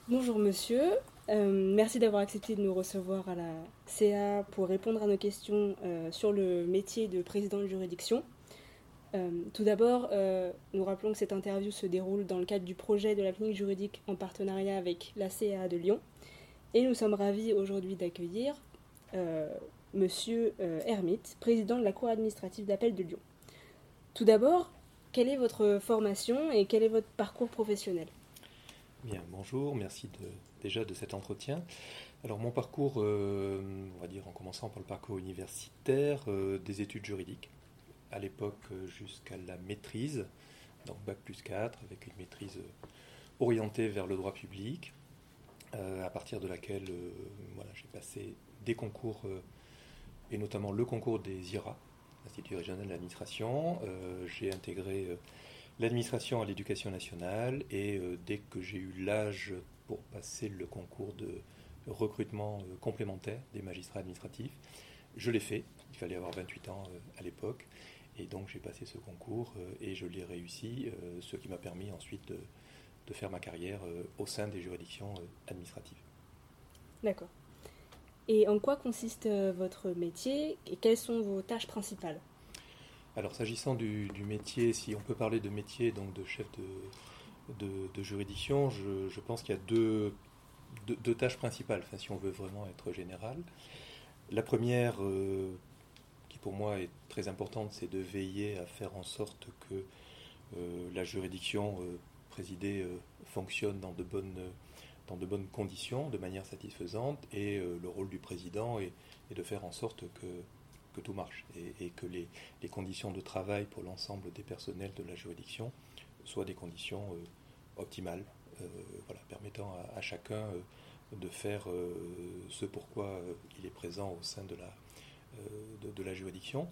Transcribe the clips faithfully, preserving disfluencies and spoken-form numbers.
Bonjour monsieur, euh, merci d'avoir accepté de nous recevoir à la C A pour répondre à nos questions euh, sur le métier de président de juridiction. Euh, tout d'abord, euh, nous rappelons que cette interview se déroule dans le cadre du projet de la clinique juridique en partenariat avec la C A de Lyon. Et nous sommes ravis aujourd'hui d'accueillir euh, monsieur euh, Hermite, président de la Cour administrative d'appel de Lyon. Tout d'abord, quelle est votre formation et quel est votre parcours professionnel ? Bien, bonjour, merci de, déjà de cet entretien. Alors mon parcours, euh, on va dire en commençant par le parcours universitaire, euh, des études juridiques, à l'époque euh, jusqu'à la maîtrise, donc bac plus quatre, avec une maîtrise euh, orientée vers le droit public, euh, à partir de laquelle euh, voilà, j'ai passé des concours, euh, et notamment le concours des I R A, Institut régional de l'administration. Euh, j'ai intégré euh, l'administration à l'éducation nationale et euh, dès que j'ai eu l'âge pour passer le concours de recrutement euh, complémentaire des magistrats administratifs, je l'ai fait. Il fallait avoir vingt-huit ans euh, à l'époque et donc j'ai passé ce concours euh, et je l'ai réussi, euh, ce qui m'a permis ensuite de, de faire ma carrière euh, au sein des juridictions euh, administratives. D'accord. Et en quoi consiste euh, votre métier et quelles sont vos tâches principales ? Alors s'agissant du, du métier, si on peut parler de métier, donc de chef de, de, de juridiction, je, je pense qu'il y a deux, deux, deux tâches principales, enfin, si on veut vraiment être général. La première, euh, qui pour moi est très importante, c'est de veiller à faire en sorte que euh, la juridiction euh, présidée euh, fonctionne dans de, bonnes, dans de bonnes conditions, de manière satisfaisante, et euh, le rôle du président est, est de faire en sorte que que tout marche et, et que les, les conditions de travail pour l'ensemble des personnels de la juridiction soient des conditions euh, optimales, euh, voilà, permettant à, à chacun euh, de faire euh, ce pourquoi euh, il est présent au sein de la, euh, de, de la juridiction.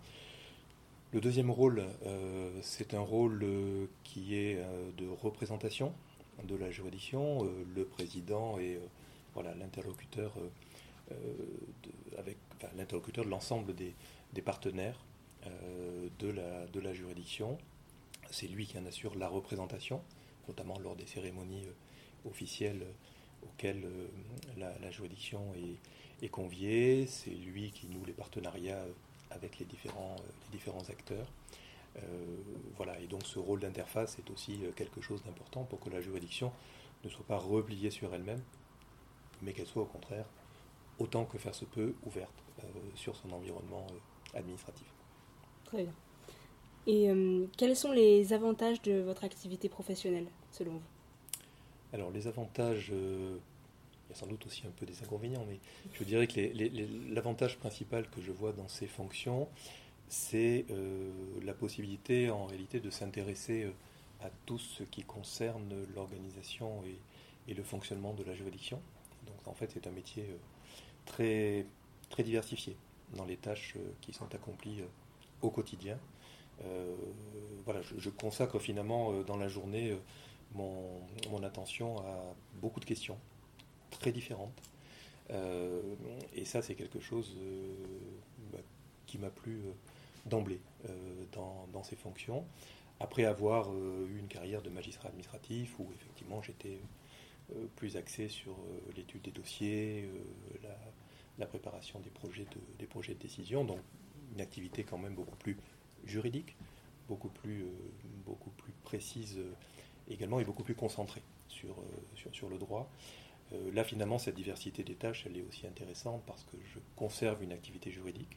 Le deuxième rôle, euh, c'est un rôle euh, qui est euh, de représentation de la juridiction. Euh, le président est euh, voilà, l'interlocuteur euh, Euh, de, avec enfin, l'interlocuteur de l'ensemble des, des partenaires euh, de, la, de la juridiction. C'est lui qui en assure la représentation, notamment lors des cérémonies euh, officielles auxquelles euh, la, la juridiction est, est conviée. C'est lui qui noue les partenariats avec les différents, euh, les différents acteurs. Euh, voilà, et donc ce rôle d'interface est aussi quelque chose d'important pour que la juridiction ne soit pas repliée sur elle-même, mais qu'elle soit au contraire autant que faire se peut, ouverte euh, sur son environnement euh, administratif. Très bien. Et euh, quels sont les avantages de votre activité professionnelle, selon vous ? Alors, les avantages, euh, il y a sans doute aussi un peu des inconvénients, mais je dirais que les, les, les, l'avantage principal que je vois dans ces fonctions, c'est euh, la possibilité, en réalité, de s'intéresser euh, à tout ce qui concerne l'organisation et, et le fonctionnement de la juridiction. Donc, en fait, c'est un métier euh, très, très diversifié dans les tâches euh, qui sont accomplies euh, au quotidien. Euh, voilà, je, je consacre finalement euh, dans la journée euh, mon, mon attention à beaucoup de questions très différentes. Euh, et ça, c'est quelque chose euh, bah, qui m'a plu euh, d'emblée euh, dans, dans ces fonctions. Après avoir euh, eu une carrière de magistrat administratif où effectivement j'étais euh, plus axé sur euh, l'étude des dossiers, euh, la, la préparation des projets, de, des projets de décision, donc une activité quand même beaucoup plus juridique, beaucoup plus, euh, beaucoup plus précise euh, également et beaucoup plus concentrée sur, euh, sur, sur le droit. Euh, là finalement cette diversité des tâches elle est aussi intéressante parce que je conserve une activité juridique,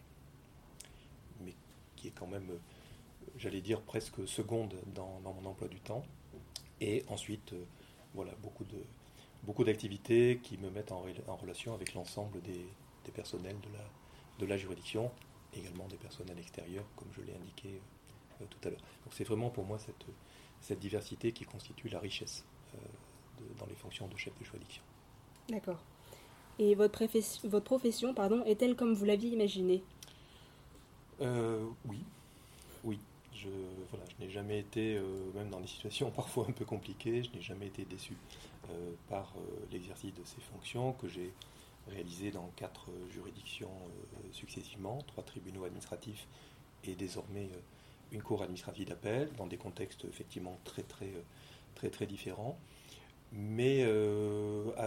mais qui est quand même, euh, j'allais dire, presque seconde dans, dans mon emploi du temps. Et ensuite, euh, voilà, beaucoup de beaucoup d'activités qui me mettent en, en relation avec l'ensemble des, des personnels de la, de la juridiction, également des personnels extérieurs, comme je l'ai indiqué euh, tout à l'heure. Donc c'est vraiment pour moi cette, cette diversité qui constitue la richesse euh, de, dans les fonctions de chef de juridiction. D'accord. Et votre, préfession, votre profession pardon, est-elle comme vous l'aviez imaginé ? euh, Oui, oui. Je, voilà, je n'ai jamais été, euh, même dans des situations parfois un peu compliquées, je n'ai jamais été déçu euh, par euh, l'exercice de ces fonctions que j'ai réalisées dans quatre euh, juridictions euh, successivement, trois tribunaux administratifs et désormais euh, une cour administrative d'appel, dans des contextes effectivement très très, très, très différents, mais euh,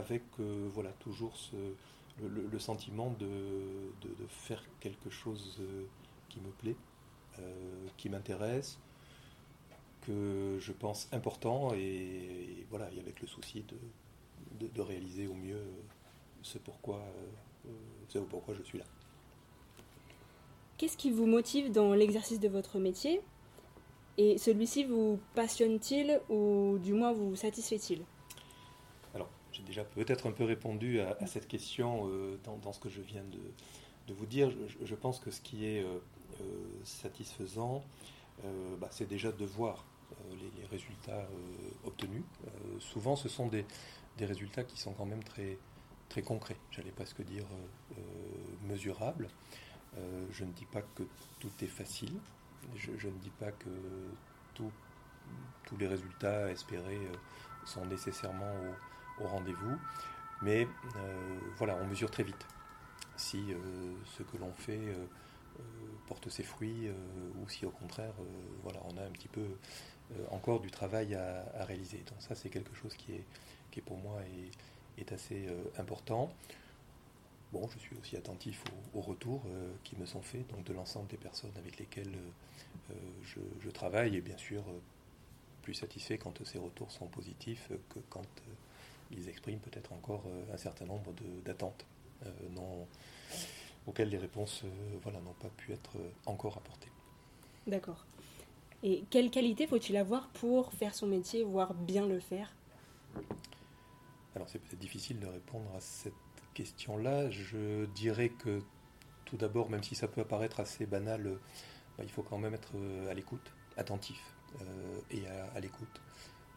avec euh, voilà, toujours ce, le, le, le sentiment de, de, de faire quelque chose euh, qui me plaît, euh, qui m'intéresse, que je pense important, et, et voilà, et avec le souci de, de, de réaliser au mieux ce pourquoi, euh, ce pourquoi je suis là. Qu'est-ce qui vous motive dans l'exercice de votre métier ? Et celui-ci vous passionne-t-il ou du moins vous satisfait-il ? Alors, j'ai déjà peut-être un peu répondu à, à cette question euh, dans, dans ce que je viens de, de vous dire. Je, je pense que ce qui est euh, euh, satisfaisant, euh, bah, c'est déjà de voir euh, les, les résultats euh, obtenus. Euh, souvent, ce sont des, des résultats qui sont quand même très, très concrets, j'allais presque dire euh, euh, mesurables. Euh, je ne dis pas que tout est facile, je, je ne dis pas que tout, tous les résultats espérés euh, sont nécessairement au, au rendez-vous, mais euh, voilà, on mesure très vite si euh, ce que l'on fait euh, euh, porte ses fruits euh, ou si au contraire, euh, voilà, on a un petit peu euh, encore du travail à, à réaliser. Donc ça, c'est quelque chose qui est, qui est pour moi est, est assez euh, important. Bon, je suis aussi attentif aux, aux retours euh, qui me sont faits, donc de l'ensemble des personnes avec lesquelles euh, je, je travaille, et bien sûr euh, plus satisfait quand ces retours sont positifs que quand euh, ils expriment peut-être encore euh, un certain nombre de, d'attentes euh, non, auxquelles les réponses euh, voilà, n'ont pas pu être euh, encore apportées. D'accord. Et quelle qualité faut-il avoir pour faire son métier, voire bien le faire ? Alors c'est peut-être difficile de répondre à cette question-là. Je dirais que tout d'abord, même si ça peut apparaître assez banal, euh, bah, il faut quand même être euh, à l'écoute, attentif euh, et à, à l'écoute. Euh,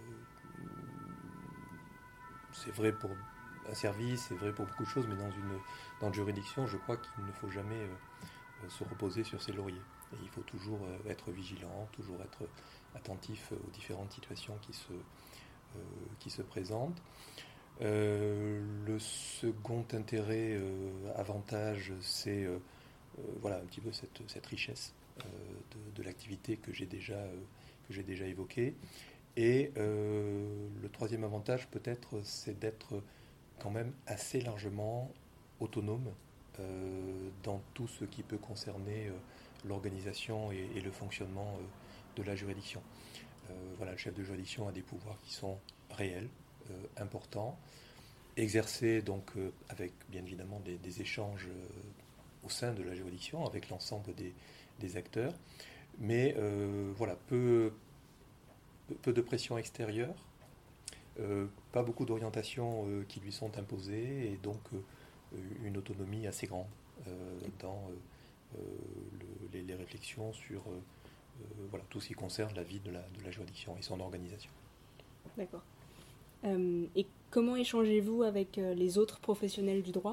c'est vrai pour un service, c'est vrai pour beaucoup de choses, mais dans une, dans une juridiction, je crois qu'il ne faut jamais euh, se reposer sur ses lauriers. Et il faut toujours euh, être vigilant, toujours être attentif aux différentes situations qui se, euh, qui se présentent. Euh, le second intérêt, euh, avantage, c'est euh, euh, voilà, un petit peu cette, cette richesse euh, de, de l'activité que j'ai déjà, euh, que j'ai déjà évoquée. Et euh, le troisième avantage, peut-être, c'est d'être quand même assez largement autonome euh, dans tout ce qui peut concerner euh, l'organisation et, et le fonctionnement euh, de la juridiction. Euh, voilà, le chef de juridiction a des pouvoirs qui sont réels, euh, importants, exercés donc euh, avec bien évidemment des, des échanges euh, au sein de la juridiction avec l'ensemble des, des acteurs, mais euh, voilà, peu, peu de pression extérieure, euh, pas beaucoup d'orientations euh, qui lui sont imposées, et donc euh, une autonomie assez grande euh, dans euh, le, les, les réflexions sur euh, euh, voilà, tout ce qui concerne la vie de la, de la juridiction et son organisation. D'accord. Euh, et comment échangez-vous avec euh, les autres professionnels du droit ?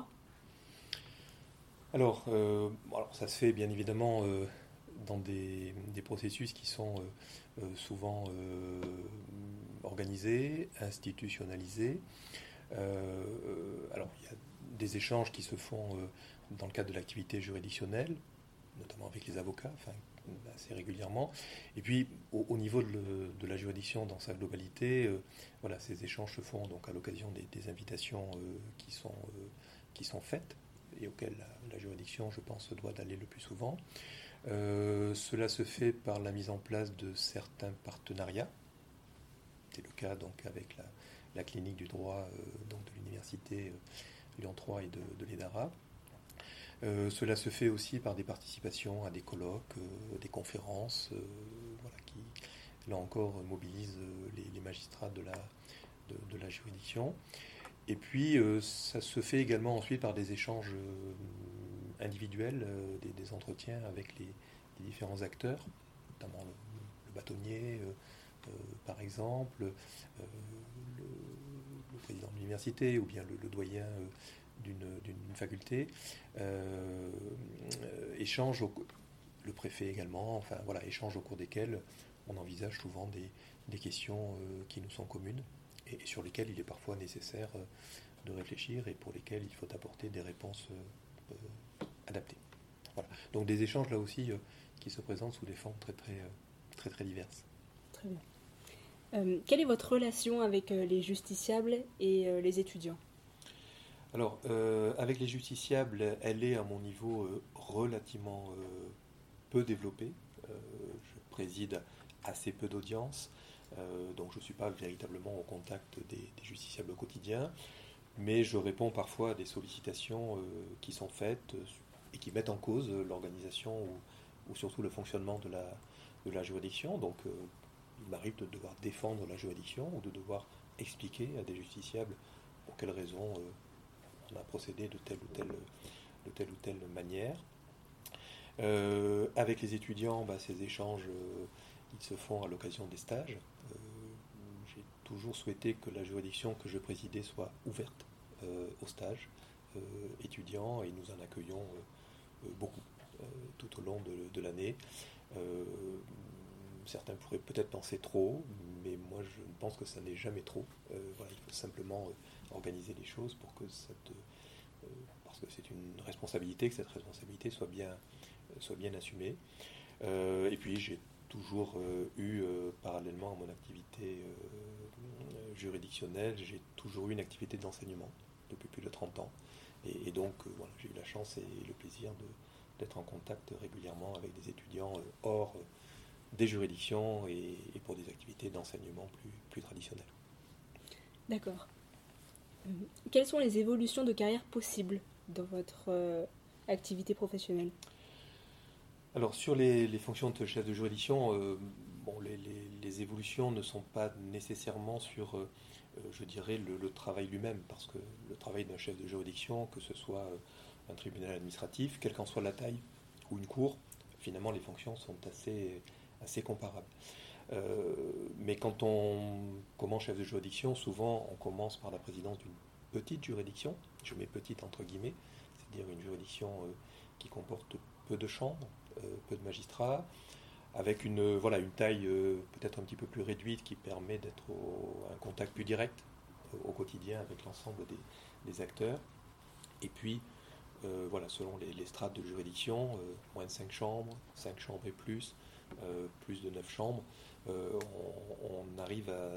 alors, euh, alors, ça se fait bien évidemment euh, dans des, des processus qui sont euh, euh, souvent euh, organisés, institutionnalisés. Euh, alors, il y a des échanges qui se font euh, dans le cadre de l'activité juridictionnelle, notamment avec les avocats, enfin, assez régulièrement. Et puis, au, au niveau de, le, de la juridiction dans sa globalité, euh, voilà, ces échanges se font donc à l'occasion des, des invitations euh, qui, sont, euh, qui sont faites et auxquelles la, la juridiction, je pense, se doit d'aller le plus souvent. Euh, cela se fait par la mise en place de certains partenariats. C'est le cas donc avec la, la clinique du droit euh, donc de l'université euh, Lyon trois et de, de l'E D A R A. Euh, cela se fait aussi par des participations à des colloques, euh, des conférences, euh, voilà, qui, là encore, mobilisent euh, les, les magistrats de la, de, de la juridiction. Et puis, euh, ça se fait également ensuite par des échanges euh, individuels, euh, des, des entretiens avec les, les différents acteurs, notamment le, le bâtonnier, euh, euh, par exemple, euh, le, le président de l'université ou bien le, le doyen euh, d'une, d'une faculté, euh, euh, échange au, le préfet également, enfin voilà, échange au cours desquels on envisage souvent des, des questions euh, qui nous sont communes et, et sur lesquelles il est parfois nécessaire euh, de réfléchir et pour lesquelles il faut apporter des réponses euh, euh, adaptées. Voilà. Donc des échanges là aussi euh, qui se présentent sous des formes très très, euh, très, très diverses. Très bien. Euh, quelle est votre relation avec euh, les justiciables et euh, les étudiants? Alors, euh, avec les justiciables, elle est à mon niveau euh, relativement euh, peu développée. Euh, je préside assez peu d'audience, euh, donc je ne suis pas véritablement au contact des, des justiciables au quotidien, mais je réponds parfois à des sollicitations euh, qui sont faites euh, et qui mettent en cause l'organisation ou, ou surtout le fonctionnement de la, de la juridiction. Donc, euh, il m'arrive de devoir défendre la juridiction ou de devoir expliquer à des justiciables pour quelles raisons euh, on a procédé de telle ou telle, de telle, ou telle manière. Euh, avec les étudiants, bah, ces échanges, euh, ils se font à l'occasion des stages. Euh, j'ai toujours souhaité que la juridiction que je présidais soit ouverte euh, aux stages euh, étudiants et nous en accueillons euh, euh, beaucoup euh, tout au long de, de l'année. Euh, certains pourraient peut-être penser trop, mais moi je pense que ça n'est jamais trop. Euh, voilà, il faut simplement euh, organiser les choses pour que cette, euh, parce que c'est une responsabilité, que cette responsabilité soit bien, soit bien assumée. Euh, et puis j'ai toujours euh, eu, euh, parallèlement à mon activité euh, juridictionnelle, j'ai toujours eu une activité d'enseignement depuis plus de trente ans. Et, et donc euh, voilà, j'ai eu la chance et le plaisir de, d'être en contact régulièrement avec des étudiants euh, hors euh, des juridictions et, et pour des activités d'enseignement plus, plus traditionnelles. D'accord. Euh, Quelles sont les évolutions de carrière possibles dans votre euh, activité professionnelle? Alors sur les, les fonctions de chef de juridiction, euh, bon, les, les- les évolutions ne sont pas nécessairement sur, euh, euh, je dirais, le, le travail lui-même, parce que le travail d'un chef de juridiction, que ce soit euh, un tribunal administratif, quelle qu'en soit la taille, ou une cour, finalement les fonctions sont assez, assez comparables. Euh, mais quand on commence chef de juridiction, souvent on commence par la présidence d'une petite juridiction, je mets petite entre guillemets, c'est-à-dire une juridiction euh, qui comporte peu de chambres, euh, peu de magistrats, avec une, voilà, une taille euh, peut-être un petit peu plus réduite qui permet d'être au, un contact plus direct euh, au quotidien avec l'ensemble des, des acteurs. Et puis, euh, voilà, selon les, les strates de juridiction, euh, moins de cinq chambres, cinq chambres et plus, euh, plus de neuf chambres, euh, on, on arrive à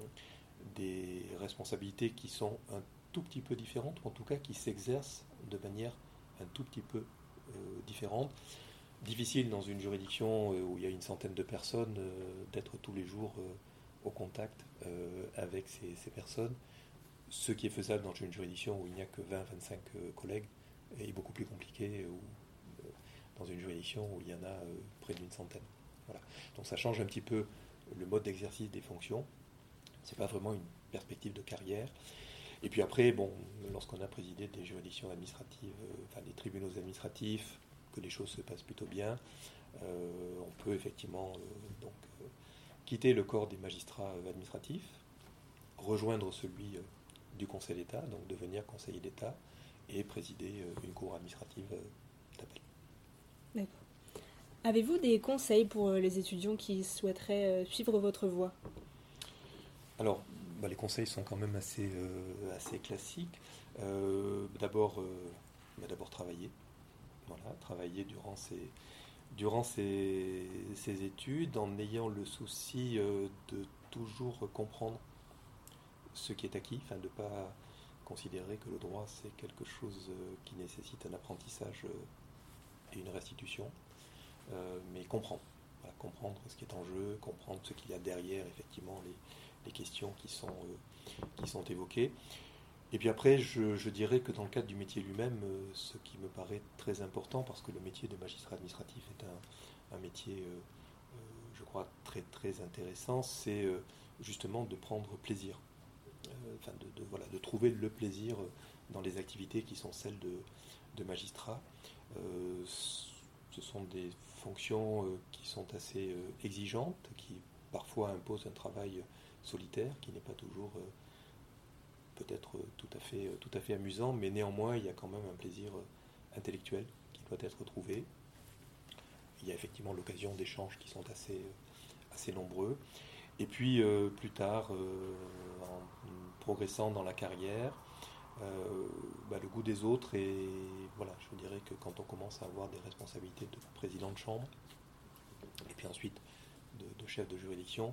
des responsabilités qui sont un tout petit peu différentes, ou en tout cas qui s'exercent de manière un tout petit peu euh, différente. Difficile dans une juridiction euh, où il y a une centaine de personnes euh, d'être tous les jours euh, au contact euh, avec ces, ces personnes. Ce qui est faisable dans une juridiction où il n'y a que vingt à vingt-cinq euh, collègues est beaucoup plus compliqué ou euh, dans une juridiction où il y en a euh, près d'une centaine. Voilà. Donc ça change un petit peu le mode d'exercice des fonctions. C'est pas vraiment une perspective de carrière. Et puis après, bon, lorsqu'on a présidé des juridictions administratives, euh, enfin des tribunaux administratifs, que les choses se passent plutôt bien, euh, on peut effectivement euh, donc euh, quitter le corps des magistrats euh, administratifs, rejoindre celui euh, du Conseil d'État, donc devenir conseiller d'État et présider euh, une cour administrative euh, d'appel. D'accord. Avez-vous des conseils pour euh, les étudiants qui souhaiteraient euh, suivre votre voie? Alors, bah, les conseils sont quand même assez, euh, assez classiques. Euh, d'abord, euh, bah, d'abord travailler. Voilà, travailler durant ces, durant ces, ces études en ayant le souci euh, de toujours comprendre ce qui est acquis, enfin de ne pas considérer que le droit c'est quelque chose euh, qui nécessite un apprentissage euh, et une restitution, euh, mais comprendre. Voilà, comprendre ce qui est en jeu, comprendre ce qu'il y a derrière effectivement les, les questions qui sont, euh, qui sont évoquées. Et puis après, je, je dirais que dans le cadre du métier lui-même, euh, ce qui me paraît très important, parce que le métier de magistrat administratif est un, un métier, euh, euh, je crois, très très intéressant, c'est euh, justement de prendre plaisir, euh, enfin de, de, voilà, de trouver le plaisir dans les activités qui sont celles de, de magistrat. Euh, ce sont des fonctions euh, qui sont assez euh, exigeantes, qui parfois imposent un travail solitaire, qui n'est pas toujours euh, peut-être tout à fait, tout à fait amusant, mais néanmoins il y a quand même un plaisir intellectuel qui doit être trouvé. Il y a effectivement l'occasion d'échanges qui sont assez, assez nombreux. Et puis euh, plus tard, euh, en progressant dans la carrière, euh, bah, le goût des autres, et voilà, je dirais que quand on commence à avoir des responsabilités de président de chambre, et puis ensuite de, de chef de juridiction,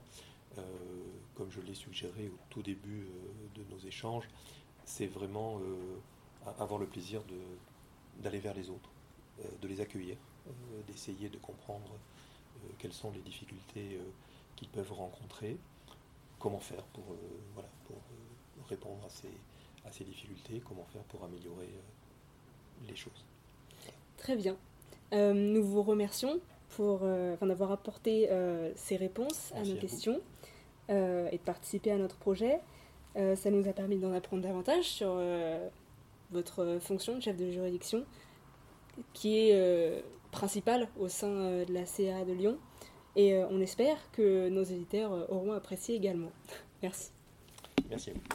Euh, comme je l'ai suggéré au tout début euh, de nos échanges, c'est vraiment euh, avoir le plaisir de, d'aller vers les autres, euh, de les accueillir, euh, d'essayer de comprendre euh, quelles sont les difficultés euh, qu'ils peuvent rencontrer, comment faire pour, euh, voilà, pour euh, répondre à ces, à ces difficultés, comment faire pour améliorer euh, les choses. Très bien. Euh, nous vous remercions pour, euh, enfin, d'avoir apporté euh, ces réponses Merci à nos à questions euh, et de participer à notre projet. Euh, ça nous a permis d'en apprendre davantage sur euh, votre fonction de chef de juridiction, qui est euh, principale au sein euh, de la C A de Lyon. Et euh, on espère que nos éditeurs euh, auront apprécié également. Merci. Merci à vous.